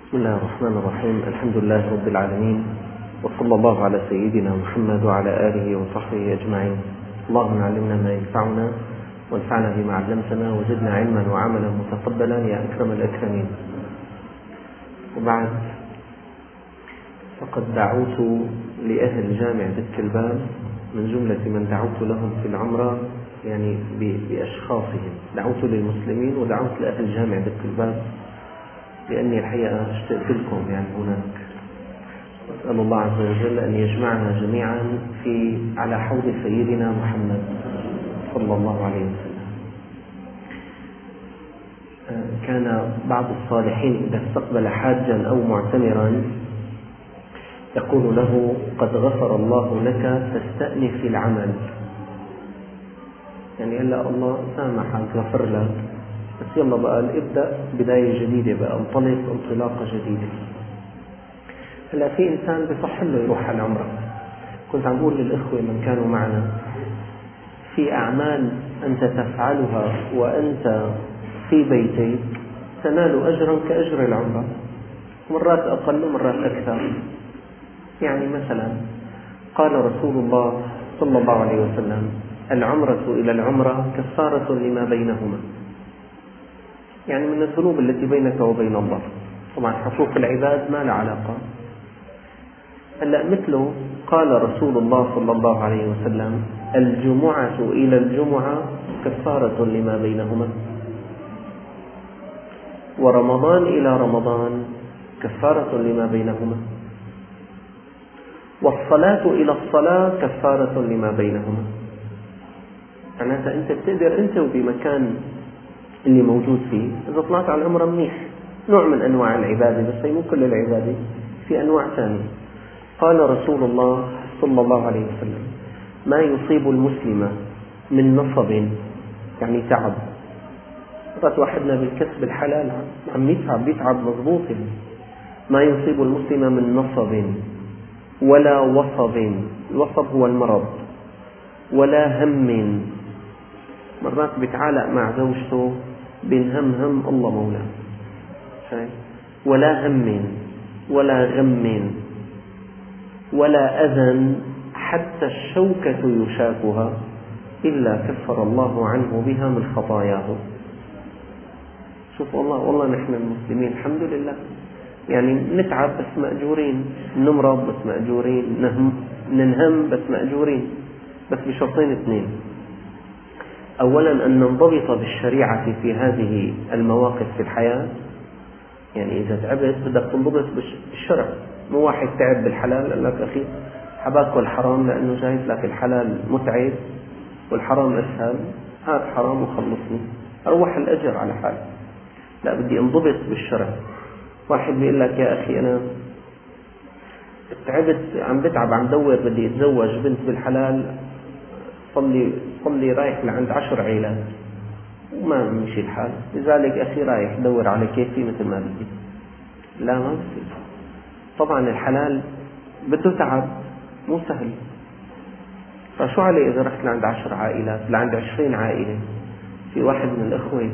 بسم الله الرحمن الرحيم. الحمد لله رب العالمين، وصلى الله على سيدنا محمد وعلى آله وصحبه أجمعين. اللهم علمنا ما ينفعنا وانفعنا بما علمتنا وزدنا علما وعملا متقبلا يا أكرم الأكرمين. وبعد، فقد دعوت لأهل جامع دك الباب من جملة من دعوت لهم في العمرة، يعني بأشخاصهم، دعوت للمسلمين ودعوت لأهل جامع دك الباب، لأني الحقيقة اشتقت لكم يعني هناك. أسأل الله عز وجل أن يجمعنا جميعا على حوض سيدنا محمد صلى الله عليه وسلم. كان بعض الصالحين إذا استقبل حاجا أو معتمرا يقول له: قد غفر الله لك فاستأنف العمل. يعني هلا الله سامحك، غفر لك، بس يلا بقى ابدأ بداية جديدة، بقى انطلق انطلاقة جديدة. هلا في إنسان بصح له يروح على العمرة. كنت عم بقول للإخوة من كانوا معنا: في أعمال أنت تفعلها وأنت في بيتك تنال أجرا كأجر العمرة، مرات أقل ومرات أكثر. يعني مثلا قال رسول الله صلى الله عليه وسلم: العمرة إلى العمرة كفارة لما بينهما، يعني من الذنوب التي بينك وبين الله. طبعا حقوق العباد ما لها علاقة. هلا مثله قال رسول الله صلى الله عليه وسلم: الجمعة إلى الجمعة كفارة لما بينهما، ورمضان إلى رمضان كفارة لما بينهما، والصلاة إلى الصلاة كفارة لما بينهما. معناتها أنت بتقدر أنت وبمكان اللي موجود فيه، إذا طلعت على العمرة منيح، نوع من أنواع العبادة، بس هي مو كل العبادة، في أنواع ثانية. قال رسول الله صلى الله عليه وسلم: ما يصيب المسلم من نصب، يعني تعب، مرات واحدنا بالكسب الحلال عم يتعب مضبوط، يعني ما يصيب المسلم من نصب ولا وصب، الوصب هو المرض، ولا هم، مرات بيتعالق مع زوجته بنهم الله مولاه، ولا هم ولا غم ولا أذى حتى الشوكة يشاكها إلا كفر الله عنه بها من خطاياه. شوف والله نحن المسلمين الحمد لله يعني نتعب بس مأجورين، نمرض بس مأجورين، ننهم بس مأجورين، بس بشرطين اثنين: أولا أن ننضبط بالشريعة في هذه المواقف في الحياة، يعني إذا تعبت بدك تنضبط بالشرع، مو واحد تعب بالحلال قال لك أخي حباكل حرام لأنه جايز لك الحلال متعب والحرام أسهل، هات حرام وخلصني أروح الأجر على حال. لا، بدي انضبط بالشرع. واحد بيقول لك: يا أخي أنا تعبت، عم بتعب، عم دور بدي أتزوج بنت بالحلال، صلي رايح لعند 10 عيلات وما مشي الحال، لذلك أخي رايح دور على كيفي مثل ما بدي. لا، ما بصير. طبعا الحلال بده تعب، مو سهل. فشو علي إذا رحت لعند 10 عائلات، لعند 20 عائلة؟ في واحد من الأخوة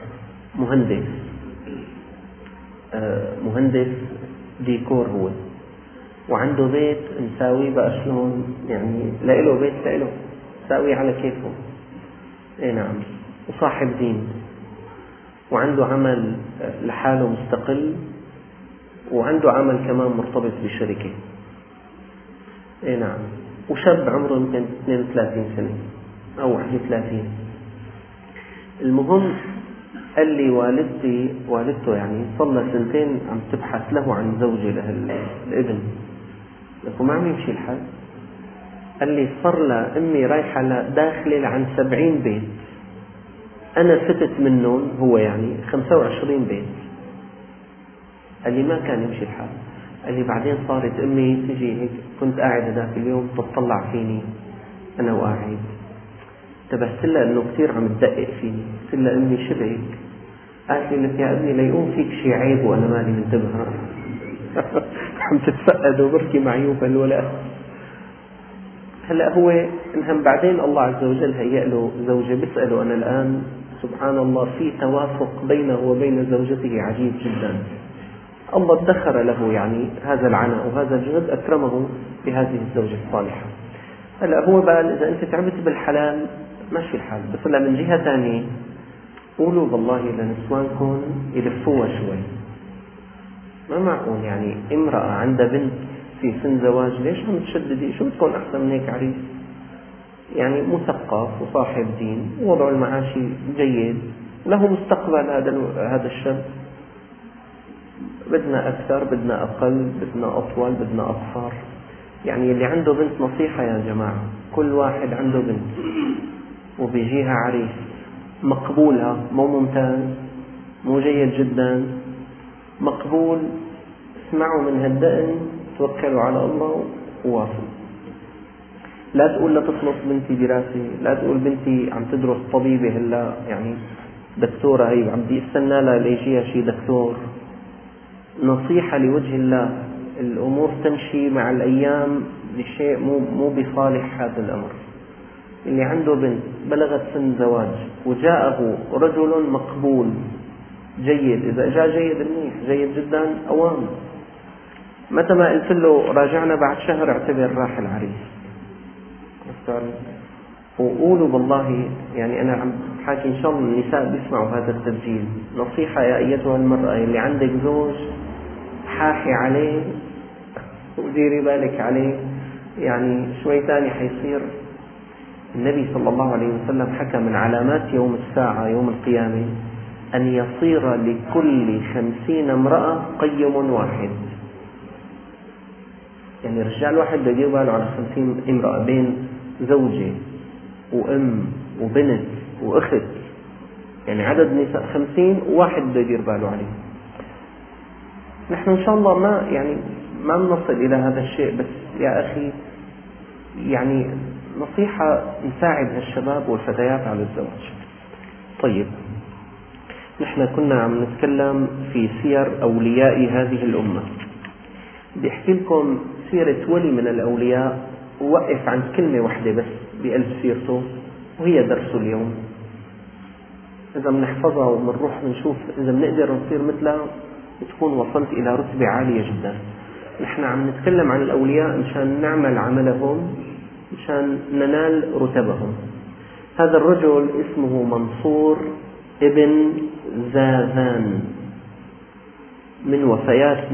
مهندس ديكور هو، وعنده بيت مساوي بقى شلون، يعني له بيت له مساوي على كيفه. اي نعم، وصاحب دين، وعنده عمل لحاله مستقل، وعنده عمل كمان مرتبط بشركة. اي نعم، وشاب عمره يمكن 32 سنة أو 31. المهم قال لي والدته يعني صلى 2 سنين عم تبحث له عن زوجة للابن، لكن ما عم يمشي الحال. قال لي صار لها أمي رايحة داخلة عن 70 بيت، أنا فتت منهم، هو يعني 25 بيت. قال لي ما كان يمشي الحال. قال لي بعدين صارت أمي تجي هيك، كنت قاعد هذاك اليوم تطلع فيني أنا وقاعد، انتبهت لها إنه كثير عم تدقق فيني، قلت لها: أمي شبهك. قالت لي: لك يا ابني ليقوم فيك شي عيب وأنا مالي منتبه. عم تتفقد وبركي معيوب الولد. هلا هو انهم بعدين الله عز وجل هيأ له زوجة. بيسأله أنا الآن سبحان الله في توافق بينه وبين زوجته عجيب جدا، الله ادخر له يعني هذا العناء وهذا الجهد، أكرمه بهذه الزوجة الصالحة. هلا هو بقى إذا أنت تعبت بالحلال ماشي الحال، بس هلا من جهة ثانية قولوا والله لنسوانكم يلفوها شوي. ما معقول يعني امرأة عندها بنت في سن زواج، ليش عم تشددي؟ شو بتكون أحسن من هيك عريس يعني مثقف وصاحب دين ووضعه المعاشي جيد، له مستقبل هذا الشاب. بدنا أكثر، بدنا أقل، بدنا أطول، بدنا أقصر. يعني اللي عنده بنت، نصيحة يا جماعة، كل واحد عنده بنت وبيجيها عريس مقبولها، مو ممتاز، مو جيد جدا، مقبول، اسمعوا من هالدقن، توكلوا على الله ووافقوا. لا تقول لا تخلص بنتي دراسة، لا تقول بنتي عم تدرس طبيبة هلا يعني دكتورة، هي عم بدي استنى لها ليجيها شي دكتور. نصيحة لوجه الله، الأمور تمشي مع الأيام لشيء مو بصالح هذا الأمر. اللي عنده بنت بلغت سن زواج وجاءه رجل مقبول جيد، إذا جاء جيد منيح، جيد جدا أوام، متى ما قلت له راجعنا بعد شهر اعتبر راح العريس. وقولوا والله يعني أنا عم حاكي إن شاء الله النساء بيسمعوا هذا التسجيل، نصيحة يا أيتها المرأة اللي عندك زوج، حاحي عليه وديري بالك عليه، يعني شوي تاني حيصير. النبي صلى الله عليه وسلم حكى من علامات يوم الساعة يوم القيامة أن يصير لكل 50 امرأة قيم واحد. يعني رجال واحد بده يدير باله على 50 امرأة، بين زوجة وأم وبنت وأخت، يعني عدد نساء 50 وواحد بده يدير باله عليه. نحن إن شاء الله ما بنصل إلى هذا الشيء، بس يا أخي يعني نصيحة نساعد هالشباب والفتيات على الزواج. طيب، نحن كنا عم نتكلم في سير أولياء هذه الأمة. بدي أحكي لكم سيرة ولي من الأولياء، ووقف عند كلمة واحدة بس بقلب سيرته، وهي درس اليوم. إذا بنحفظها وبنروح بنشوف إذا بنقدر نصير مثلها، بتكون وصلت إلى رتبة عالية جدا. نحن عم نتكلم عن الأولياء مشان نعمل عملهم، مشان ننال رتبهم. هذا الرجل اسمه منصور ابن زاذان، من وفيات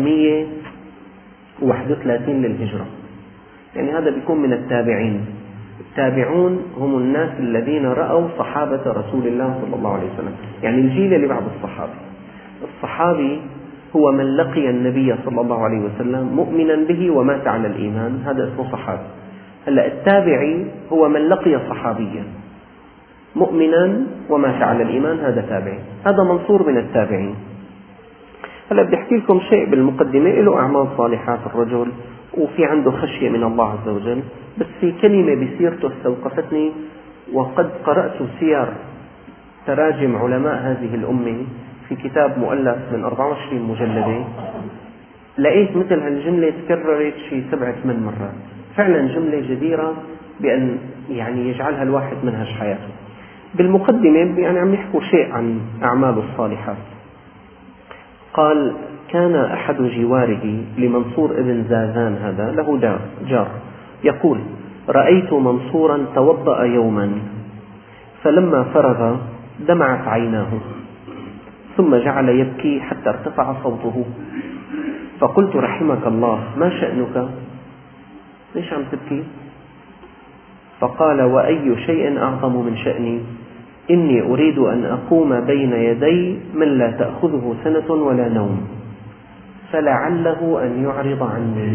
131 للهجرة، يعني هذا بيكون من التابعين. التابعون هم الناس الذين رأوا صحابة رسول الله صلى الله عليه وسلم، يعني الجيل اللي بعد الصحابة. الصحابي هو من لقي النبي صلى الله عليه وسلم مؤمنا به ومات على الإيمان، هذا اسمه صحابي. هلا التابعي هو من لقي صحابيا مؤمنا ومات على الإيمان، هذا تابعي. هذا منصور من التابعين. هلا بدي أحكي لكم شيء بالمقدمة، له أعمال صالحات الرجل، وفي عنده خشية من الله عز وجل، بس في كلمة بسيرته استوقفتني، وقد قرأت سير تراجم علماء هذه الأمة في كتاب مؤلف من 24 مجلدة، لقيت مثل هالجملة تكررت شيء 7-8 مرات. فعلا جملة جديرة بأن يعني يجعلها الواحد منهج حياته. بالمقدمة يعني عم يحكوا شيء عن أعماله الصالحات. قال: كان أحد جواره لمنصور ابن زاذان هذا له جار يقول: رأيت منصورا توضأ يوما، فلما فرغ دمعت عيناه، ثم جعل يبكي حتى ارتفع صوته، فقلت: رحمك الله، ما شأنك؟ ليش عم تبكي؟ فقال: وأي شيء أعظم من شأني؟ إني أريد أن أقوم بين يدي من لا تأخذه سنة ولا نوم، فلعله أن يعرض عني.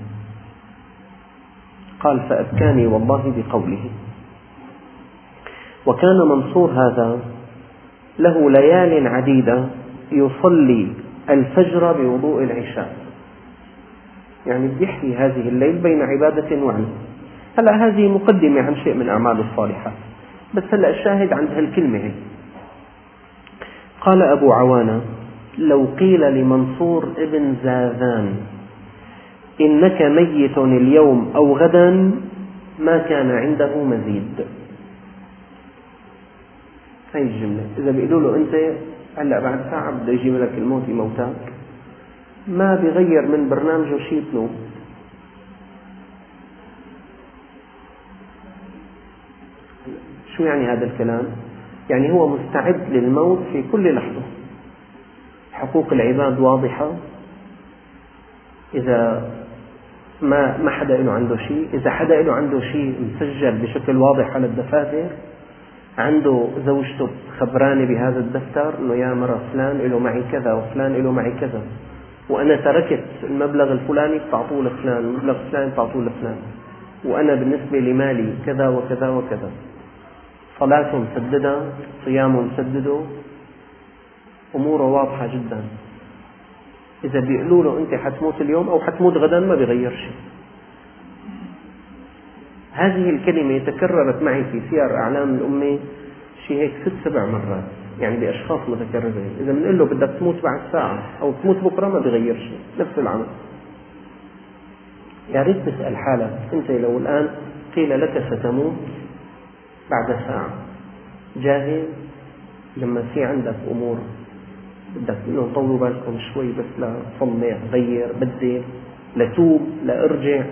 قال: فأبكاني والله بقوله. وكان منصور هذا له ليال عديدة يصلي الفجر بوضوء العشاء، يعني بيحيي هذه الليل بين عبادة وعمل. هلأ هذه مقدمة عن شيء من أعمال الصالحات، بس هلأ الشاهد عند هالكلمة هي. قال أبو عوانة: لو قيل لمنصور ابن زاذان إنك ميت اليوم أو غدا ما كان عنده مزيد. هاي الجملة إذا بيقولوا له أنت هلأ بعد ساعة بده يجي ملك الموت يموتك، ما بيغير من برنامجه شيء بنوب. شو يعني هذا الكلام؟ يعني هو مستعد للموت في كل لحظة. حقوق العباد واضحة، إذا ما حدا له عنده شيء، إذا حدا له عنده شيء مسجل بشكل واضح على الدفاتر، عنده زوجته خبراني بهذا الدفتر إنه يا مرة فلان له معي كذا وفلان له معي كذا، وأنا تركت المبلغ الفلاني تعطوه لفلان، المبلغ الفلاني تعطوه لفلان، وأنا بالنسبة لمالي كذا وكذا وكذا. صلاته مسددة، صيامه مسدده، أموره واضحة جدا. إذا بيقولوا له أنت حتموت اليوم أو حتموت غدا ما بيغير شيء. هذه الكلمة تكررت معي في سير أعلام الأمة شيء هيك 6-7 مرات، يعني بأشخاص متكررين. إذا بنقول له بدك تموت بعد ساعة أو تموت بكرة ما بيغير شيء، نفس العمل. يا ريت تسأل حالك أنت لو الآن قيل لك ستموت بعد ساعة، جاهز؟ لما في عندك أمور بدك إنه طولوا بالكم شوي بس لا صلي غير بدل لتوب لا ارجع.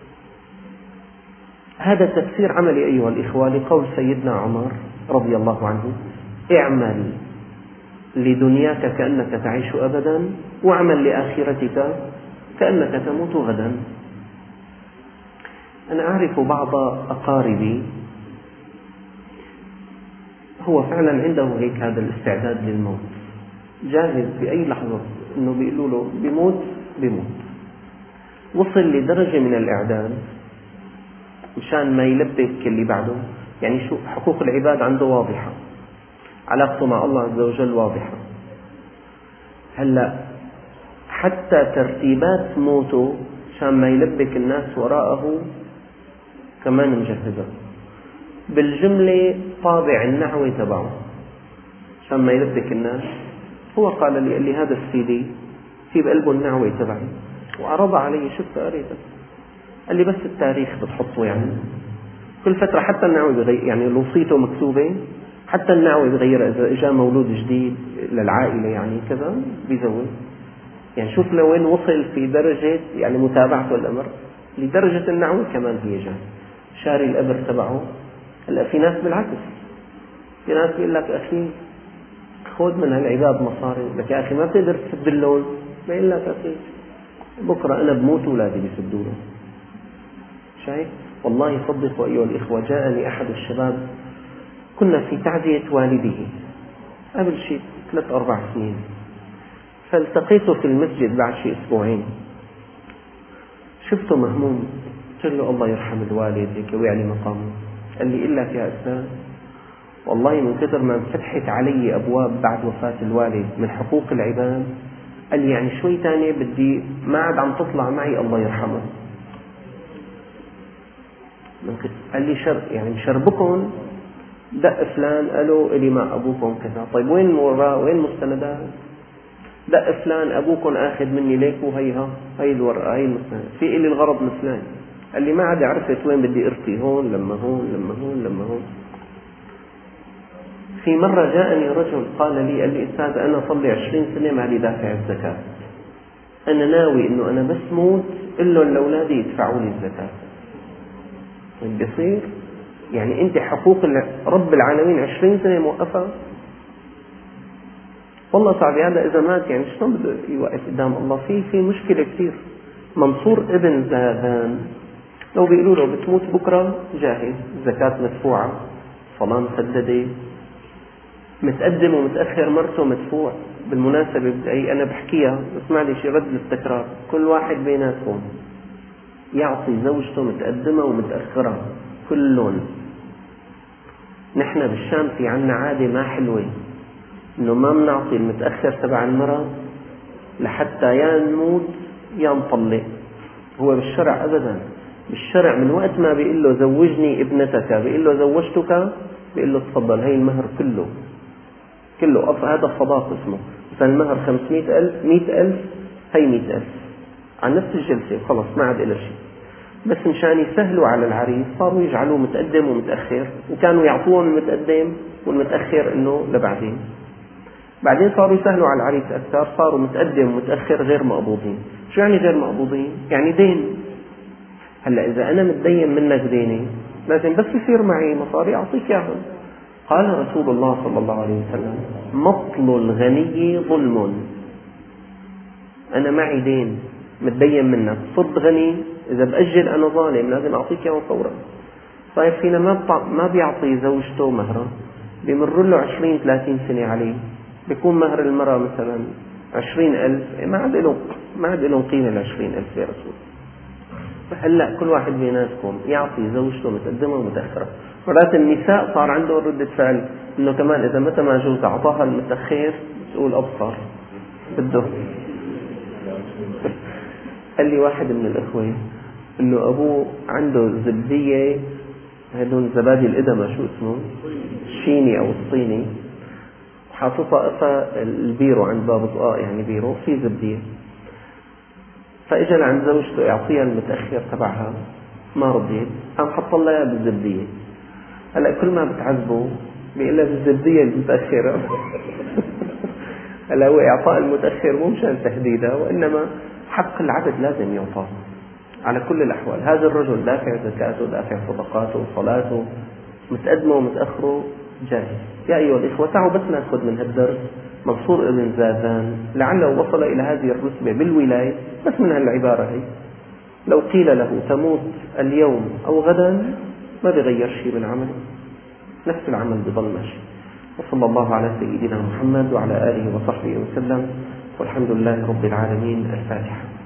هذا تفسير عملي أيها الإخوة لقول سيدنا عمر رضي الله عنه: اعمل لدنياك كأنك تعيش أبدا، واعمل لآخرتك كأنك تموت غدا. أنا أعرف بعض أقاربي هو فعلا عنده هيك هذا الاستعداد للموت، جاهز بأي لحظة إنه بيقولوا له بيموت. وصل لدرجة من الإعداد مشان ما يلبك اللي بعده. يعني شو حقوق العباد عنده واضحة، علاقته مع الله عز وجل واضحة. هلأ حتى ترتيبات موته مشان ما يلبك الناس وراءه كمان مجهزة. بالجملة طابع النعوة تبعه مشان ما يلبك الناس. هو قال لي هذا السيدي في بقلبه النعوة تبعي، وعرض علي شفت قريتها. قال لي بس التاريخ بتحطه، يعني كل فترة حتى النعوة بغير، يعني الوصيته مكتوبة حتى النعوة بغير. إذا إجا مولود جديد للعائلة يعني كذا بيزود. يعني شوف لوين وصل في درجة يعني متابعته الأمر، لدرجة النعوة كمان هي جاء شاري الأبر تبعه. هلا في ناس بالعكس، في ناس بيقول لك أخي خذ من هالعباد مصاري، لك يا أخي ما بتقدر تسد اللون. بيقول لك أخي بكرة أنا بموت وأولادي بيسدوا له. شايف؟ والله صدقوا أيها الإخوة، جاءني أحد الشباب، كنا في تعزية والده قبل شيء 3-4 سنين، فالتقيته في المسجد بعد شيء 2 أسبوعين. شفته مهموم، قلت له الله يرحم الوالد هيك ويعلي مقامه. قال لي إلا يا أستاذ والله من كثر ما انفتحت علي أبواب بعد وفاة الوالد من حقوق العباد، قال لي يعني شوي تاني بدي ما عاد عم تطلع معي الله يرحمه. قال لي يعني مشربكم دق فلان قالوا إلي مع أبوكم كذا. طيب وين الوراء وين المستندات؟ دق فلان أبوكم آخذ مني ليك وهيها هي الورقة هي المستند، في إلي الغرض مثلان. قال لي ما عاد عرفت وين بدي أرتي، هون لما هون لما هون لما هون. في مرة جاءني رجل قال لي أستاذ أنا صلي 20 سنة ما لي دافع الزكاة، أنا ناوي إنه أنا بس موت إلا لأولادي يدفعوا لي الزكاة. بيصير يعني أنت حقوق رب العالمين 20 سنة موقفة؟ والله صعب هذا إذا مات، يعني شلون بده يوقف قدام الله؟ في مشكلة كثير. منصور ابن زاذان لو بيقولوا له بتموت بكرة جاهز، زكاة مدفوعة، صلاة مسددة، متقدم ومتأخر مرته مدفوع. بالمناسبة أنا بحكيها اسمع لي شيء رد للتكرار، كل واحد بيناتهم يعطي زوجته متقدمة ومتأخرة كلهم. نحن بالشام في عنا عادة ما حلوة إنه ما بنعطي المتأخر تبع المرأة لحتى يا نموت يا نطلق. هو بالشرع أبدا، بالشرع من وقت ما بيقول له زوجني ابنتك بيقول له زوجتك، بيقول له تفضل هي المهر كله هذا صداق اسمه. مثلا المهر 500,000 100,000 هي 100,000 عن نفس الجلسة، خلص ما عاد إلى شيء. بس مشان يسهلوا على العريس صاروا يجعلوه متقدم ومتأخر، وكانوا يعطوهم المتقدم والمتأخر إنه لبعدين. بعدين صاروا يسهلوا على العريس أكثر، صاروا متقدم ومتأخر غير مقبوضين. شو يعني غير مقبوضين؟ يعني دين. هلأ إذا أنا متدين منك ديني لازم بس يصير معي مصاري أعطيك إياهم. قال رسول الله صلى الله عليه وسلم: مطل الغني ظلم. أنا معي دين متدين منك، صرت غني، إذا بأجل أنا ظالم، لازم أعطيك إياه فورا. طيب فينا ما بيعطي زوجته مهرا، بيمر له 20-30 سنة عليه، بيكون مهر المرأة مثلا 20,000، ما عاد لهم قيمة 20,000 يا رسول. فهلأ كل واحد بيناتكم يعطي زوجته متقدمة ومتأخرة. مرات النساء صار عندهم ردة فعل إنه كمان إذا متى ما جوز أعطاها المتأخر تقول أبصر بده. قال لي واحد من الإخوة إنه أبوه عنده زبدية، هدول زبادي الإدمة، شو اسمه، الشيني أو الصيني، حاططها البيرو عند باب طقاق، يعني بيرو في زبدية. فإجا لعند زوجته يعطيها المتأخر تبعها، ما رضيت، قام حط لها إياه بالزبدية. هلا كل ما بتعذبه بيقول لها بالزبدية المتأخرة. هلا هو إعطاء المتأخر مو مشان تهديدها، وإنما حق العبد لازم يعطى على كل الأحوال. هذا الرجل دافع زكاته، دافع صدقاته، صلاته، متقدمه ومتأخره جاهز. يا أيها الإخوة تعالوا بس نأخذ من هالدرس منصور ابن زاذان لعله وصل إلى هذه الرتبة بالولاية بس من هالعبارة هي. لو قيل له تموت اليوم أو غدا ما بيغير شيء بالعمل، نفس العمل بضل ماشي. وصلى الله على سيدنا محمد وعلى آله وصحبه وسلم، والحمد لله رب العالمين. الفاتحة.